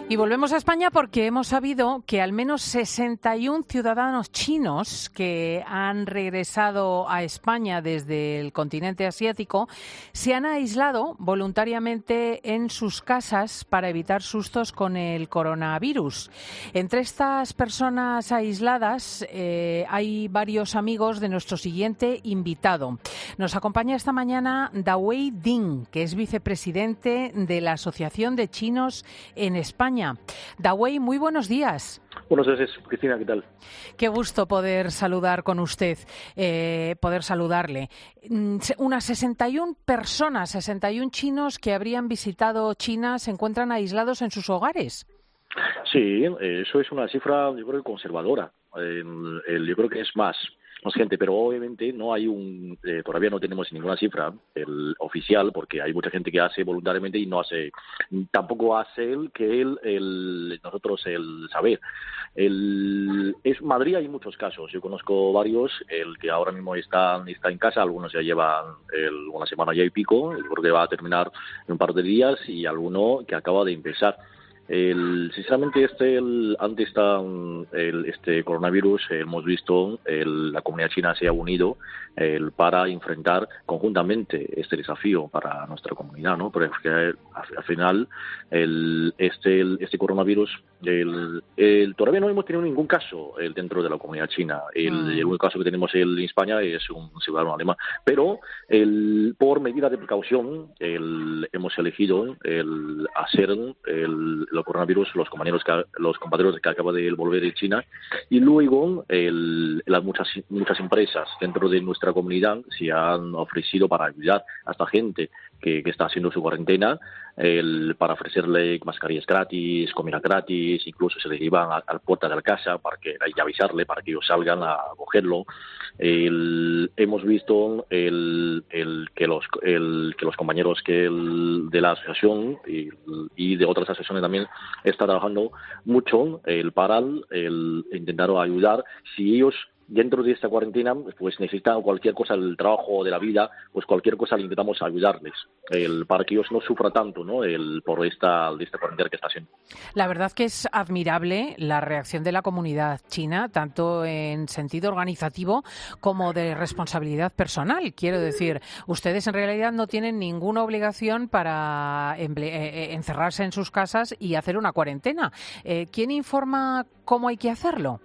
Y volvemos a España porque hemos sabido que al menos 61 ciudadanos chinos que han regresado a España desde el continente asiático se han aislado voluntariamente en sus casas para evitar sustos con el coronavirus. Entre estas personas aisladas hay varios amigos de nuestro siguiente invitado. Nos acompaña esta mañana Dawei Ding, que es vicepresidente de la Asociación de Chinos en España. Dawei, muy buenos días. Buenos días, Cristina, ¿qué tal? Qué gusto poder saludar con usted, poder saludarle. Unas 61 personas, 61 chinos que habrían visitado China se encuentran aislados en sus hogares. Sí, eso es una cifra, yo creo, conservadora. Yo creo que es más gente, pero obviamente no hay todavía no tenemos ninguna cifra oficial, porque hay mucha gente que hace voluntariamente y no hace, tampoco hace nosotros el saber. Es Madrid, hay muchos casos, yo conozco varios, el que ahora mismo está en casa, algunos ya llevan una semana ya y pico, yo creo que va a terminar en un par de días, y alguno que acaba de empezar. Sinceramente, ante este coronavirus hemos visto la comunidad china se ha unido para enfrentar conjuntamente este desafío para nuestra comunidad, ¿no? Porque al final este coronavirus todavía no hemos tenido ningún caso dentro de la comunidad china. El único caso que tenemos en España es un ciudadano alemán, pero por medida de precaución hemos elegido hacer el coronavirus los compatriotas que acaban de volver de China, y luego las muchas empresas dentro de nuestra comunidad se han ofrecido para ayudar a esta gente que está haciendo su cuarentena, para ofrecerle mascarillas gratis, comida gratis, incluso se le llevan a la puerta de la casa y avisarle para que ellos salgan a cogerlo. Hemos visto que los compañeros de la asociación y de otras asociaciones también están trabajando mucho para intentar ayudar. Si ellos dentro de esta cuarentena pues necesitan cualquier cosa del trabajo, de la vida, pues cualquier cosa le intentamos ayudarles, para que ellos no sufran tanto, ¿no? Por esta cuarentena que está haciendo. La verdad que es admirable la reacción de la comunidad china, tanto en sentido organizativo como de responsabilidad personal. Quiero decir, ustedes en realidad no tienen ninguna obligación para encerrarse en sus casas y hacer una cuarentena. ¿Quién informa cómo hay que hacerlo?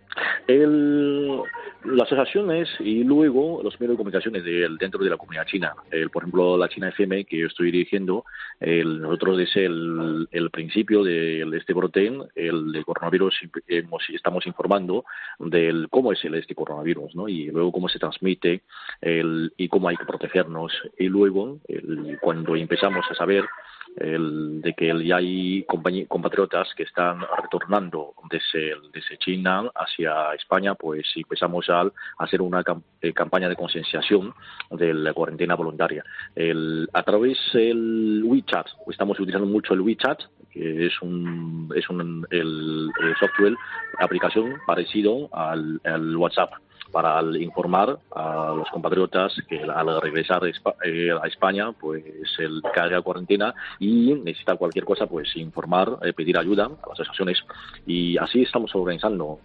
Las asociaciones y luego los medios de comunicaciones dentro de la comunidad china. Por ejemplo, la China FM, que yo estoy dirigiendo, nosotros desde el principio de este brote, el coronavirus, estamos informando de cómo es este coronavirus, ¿no? Y luego cómo se transmite y cómo hay que protegernos. Y luego, cuando empezamos a saber de que ya hay compatriotas que están retornando desde China hacia España, pues empezamos a hacer una campaña de concienciación de la cuarentena voluntaria. A través del WeChat, estamos utilizando mucho el WeChat, que es el software, aplicación parecido al WhatsApp, para informar a los compatriotas que al regresar a España, pues el que haga cuarentena y necesita cualquier cosa, pues informar, pedir ayuda a las asociaciones, y así estamos organizando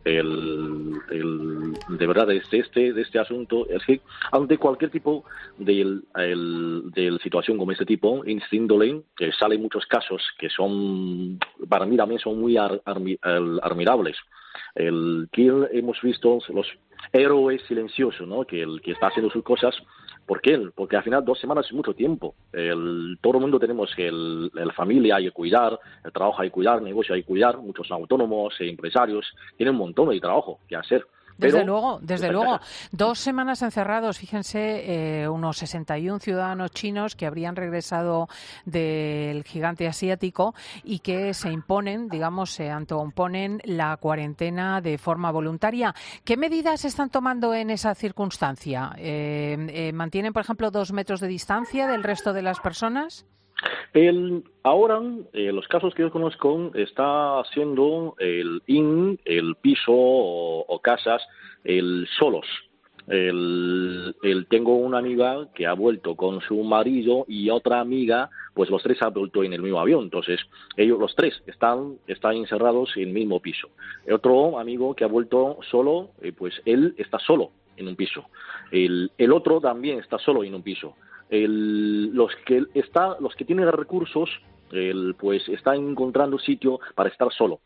de verdad de este asunto. Es que ante cualquier tipo de situación como este tipo, instinto, que salen muchos casos que son, para mí también son muy admirables. Que hemos visto los héroes silenciosos, ¿no? Que está haciendo sus cosas. ¿Por qué? Porque al final 2 semanas es mucho tiempo. Todo el mundo tenemos la familia hay que cuidar, el trabajo hay que cuidar, el negocio hay que cuidar, muchos autónomos e empresarios tienen un montón de trabajo que hacer. Desde luego. 2 semanas encerrados, fíjense, unos 61 ciudadanos chinos que habrían regresado del gigante asiático y que se autoimponen la cuarentena de forma voluntaria. ¿Qué medidas están tomando en esa circunstancia? ¿Mantienen, por ejemplo, 2 metros de distancia del resto de las personas? Ahora, los casos que yo conozco, está haciendo el piso o casas solos. Tengo una amiga que ha vuelto con su marido y otra amiga, pues los tres han vuelto en el mismo avión. Entonces, ellos los tres están encerrados en el mismo piso. Otro amigo que ha vuelto solo, pues él está solo en un piso. El otro también está solo en un piso. Los que tienen recursos, pues están encontrando sitio para estar solo.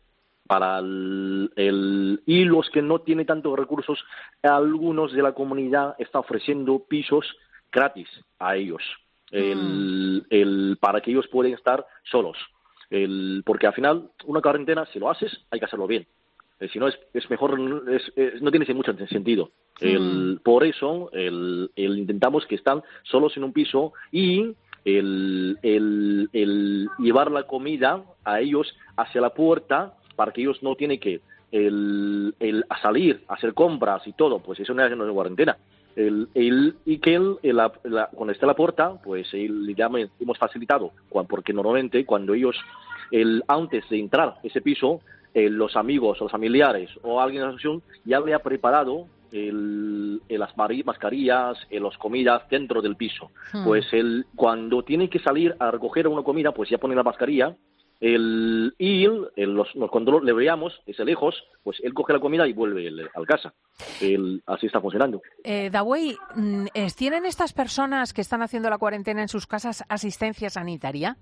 Y los que no tienen tantos recursos, algunos de la comunidad están ofreciendo pisos gratis a ellos, para que ellos puedan estar solos. Porque al final, una cuarentena, si lo haces, hay que hacerlo bien. Si no, es mejor, no tiene mucho sentido. Por eso, intentamos que están solos en un piso y el llevar la comida a ellos hacia la puerta, para que ellos no tienen que a salir, a hacer compras y todo, pues eso no es una cuarentena. Y que cuando esté a la puerta, pues ya hemos facilitado, porque normalmente cuando ellos, antes de entrar a ese piso, los amigos o los familiares o alguien de la asociación ya le ha preparado las mascarillas, las comidas dentro del piso. Pues cuando tienen que salir a recoger una comida, pues ya ponen la mascarilla. Cuando le veamos desde lejos, pues él coge la comida y vuelve a casa. Así está funcionando. Dawei, ¿tienen estas personas que están haciendo la cuarentena en sus casas asistencia sanitaria?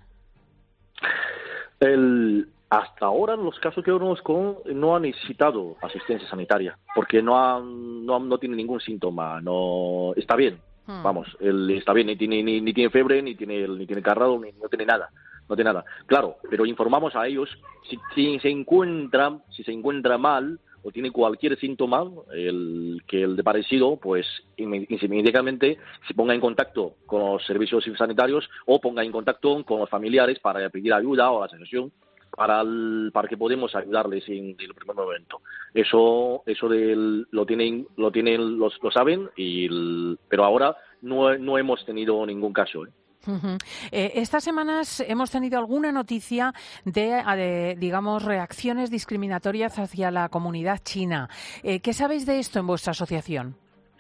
Hasta ahora, los casos que yo conozco no han necesitado asistencia sanitaria, porque no tiene ningún síntoma, no está bien. Vamos, él está bien, ni tiene fiebre, ni tiene carrado, no tiene nada. No tiene nada. Claro, pero informamos a ellos si se encuentra mal o tiene cualquier síntoma el de parecido, pues inmediatamente se ponga en contacto con los servicios sanitarios o ponga en contacto con los familiares para pedir ayuda o la asociación para que podamos ayudarles en el primer momento. Eso lo saben, pero ahora no hemos tenido ningún caso. Estas semanas hemos tenido alguna noticia de, digamos, reacciones discriminatorias hacia la comunidad china. ¿Qué sabéis de esto en vuestra asociación?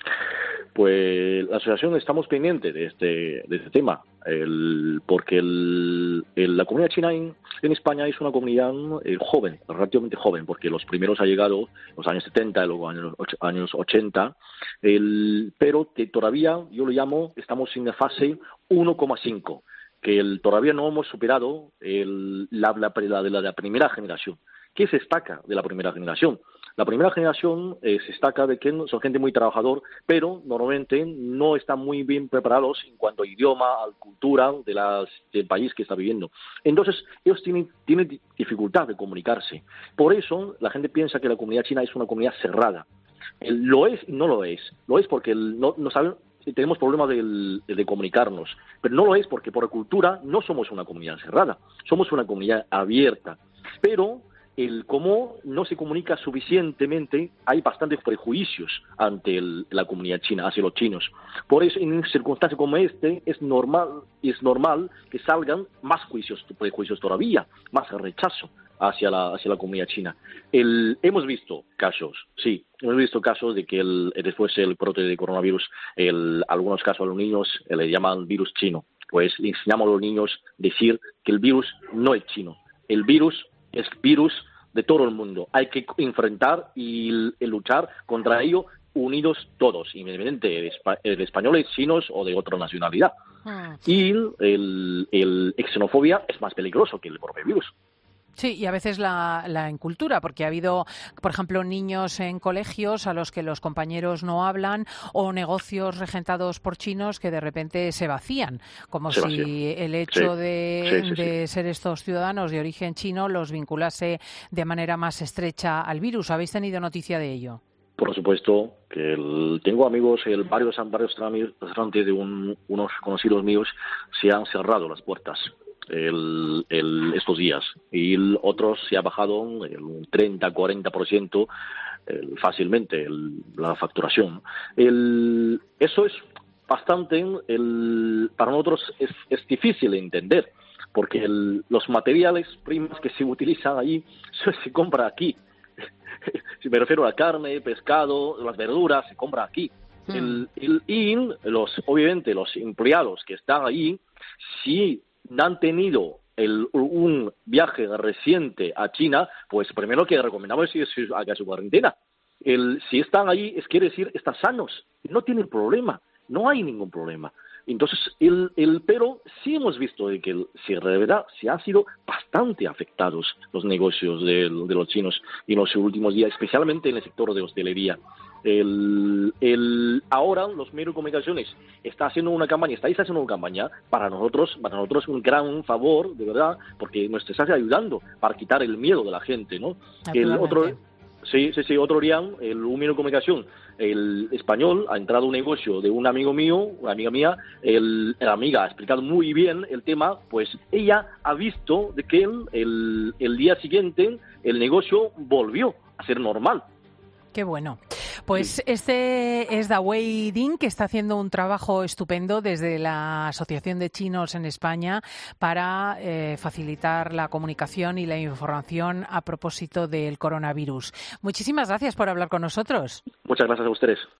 Pues la asociación estamos pendientes de este tema, porque la comunidad china en España es una comunidad joven, relativamente joven, porque los primeros han llegado en los años 70 y luego años 80, pero que todavía, yo lo llamo, estamos en la fase 1,5, que todavía no hemos superado la primera generación. ¿Qué se destaca de la primera generación? La primera generación se destaca de que son gente muy trabajador, pero normalmente no están muy bien preparados en cuanto a idioma, a cultura del país que está viviendo. Entonces, ellos tienen dificultad de comunicarse. Por eso, la gente piensa que la comunidad china es una comunidad cerrada. Lo es y no lo es. Lo es porque no saben, tenemos problemas de comunicarnos, pero no lo es porque por cultura no somos una comunidad cerrada, somos una comunidad abierta. Pero cómo no se comunica suficientemente, hay bastantes prejuicios ante la comunidad china, hacia los chinos. Por eso, en circunstancias como es normal que salgan más prejuicios todavía, más rechazo hacia la comunidad china. Hemos visto casos de que después del brote de coronavirus, algunos casos a los niños le llaman virus chino. Pues le enseñamos a los niños decir que el virus no es chino, el virus es virus de todo el mundo. Hay que enfrentar y luchar contra ello unidos todos, independientemente de españoles, chinos o de otra nacionalidad. Y el xenofobia es más peligroso que el propio virus. Sí, y a veces la incultura, porque ha habido, por ejemplo, niños en colegios a los que los compañeros no hablan o negocios regentados por chinos que de repente se vacían, como si el hecho de ser estos ciudadanos de origen chino los vinculase de manera más estrecha al virus. ¿Habéis tenido noticia de ello? Por supuesto, que tengo amigos, varios restaurantes de unos conocidos míos se han cerrado las puertas estos días y otros se ha bajado un 30-40% fácilmente la facturación. Eso es bastante, para nosotros es difícil de entender, porque los materiales primos que se utilizan allí se compra aquí. Si me refiero a la carne, pescado, las verduras, se compra aquí. Y obviamente los empleados que están ahí, si han tenido un viaje reciente a China, pues primero que recomendamos es que haga su cuarentena. Si están ahí, quiere decir están sanos, no tienen problema, no hay ningún problema. Entonces, pero sí hemos visto de que de verdad se han sido bastante afectados los negocios de los chinos en los últimos días, especialmente en el sector de hostelería. Ahora los medios de comunicaciones estáis haciendo una campaña para nosotros un gran favor, de verdad, porque nos está ayudando para quitar el miedo de la gente, ¿no? Otro día, un medio de comunicación, el español, ha entrado a un negocio de un amigo mío, una amiga mía, la amiga ha explicado muy bien el tema, pues ella ha visto de que el día siguiente el negocio volvió a ser normal. Qué bueno. Pues este es Dawei Ding, que está haciendo un trabajo estupendo desde la Asociación de Chinos en España para facilitar la comunicación y la información a propósito del coronavirus. Muchísimas gracias por hablar con nosotros. Muchas gracias a ustedes.